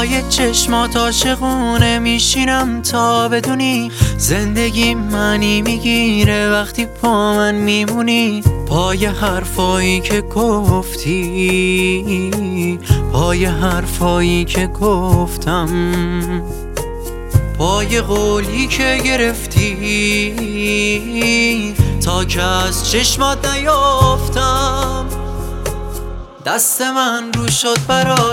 پای چشمات عاشقونه میشینم تا بدونی زندگی معنی میگیره وقتی با من میمونی. پای حرفایی که گفتی، پای حرفایی که گفتم، پای قولی که گرفتی تا که از چشمات نیافتم. دست من رو شد برا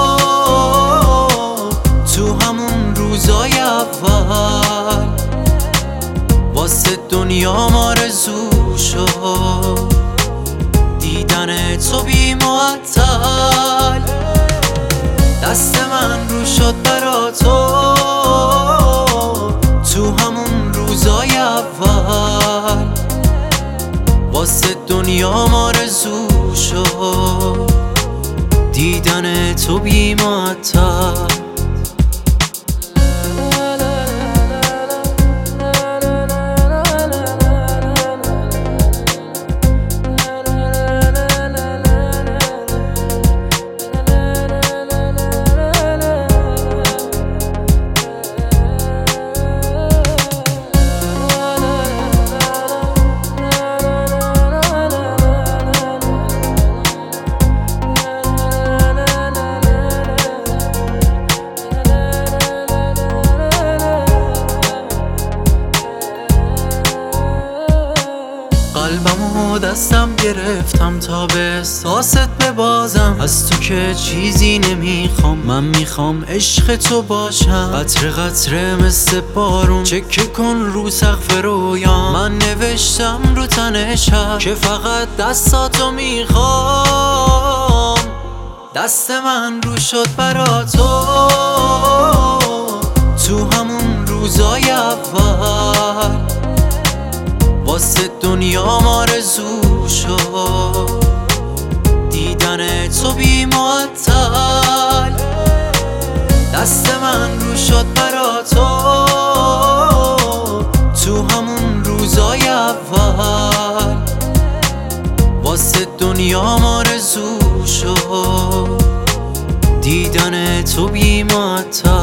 تو همون روزای اول، واسه دنیا آرزو شد دیدن تو بی معطل. دست من رو شد برا تو همون روزای اول، واسه دنیا آرزو شد دیدن تو بی معطل. قلبمو دستم گرفتم تا به احساست ببازم. از تو که چیزی نمیخوام، من میخوام عشق تو باشم. قطره قطره مثل بارون چکه کن رو سقف رویام. من نوشتم رو تن شب که فقط دستاتو میخوام. دست من رو شد برا تو همون روزای اول، واسه دنیا آرزو شد دیدن تو بی معطل. دست من رو شد برا تو همون روزای اول، واسه دنیا آرزو شد دیدن تو بی معطل.